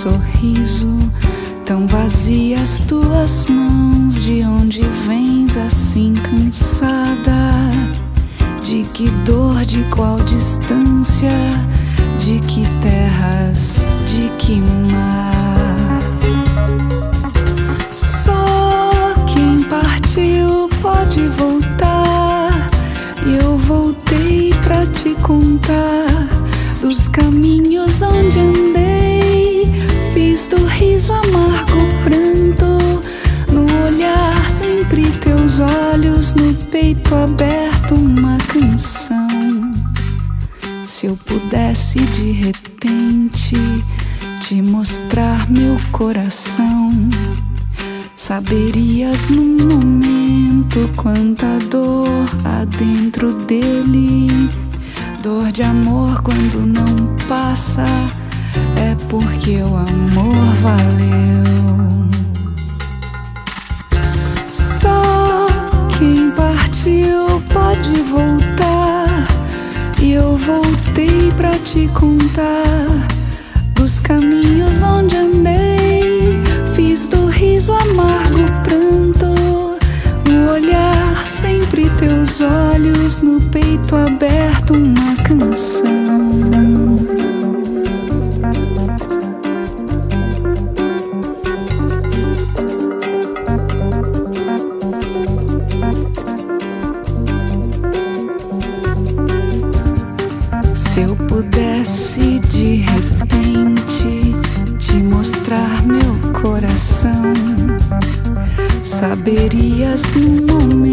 sorriso, tão vazias tuas mãos. De onde vens assim cansada? De que dor, de qual distância? De que terras, de que mar? Só quem partiu pode voltar, e eu voltei pra te contar dos caminhos onde andei. Fiz do riso amargo pranto, no olhar sempre teus olhos, no peito aberto uma canção. Se eu pudesse de repente te mostrar meu coração, saberias num momento quanta dor há dentro dele. Dor de amor quando não passa, é porque o amor valeu. Só quem partiu pode voltar, e eu voltei pra te contar dos caminhos onde andei. Fiz do riso amargo pranto, no olhar sempre teus olhos, no peito aberto uma canção. Se eu pudesse de repente te mostrar meu coração, saberias num momento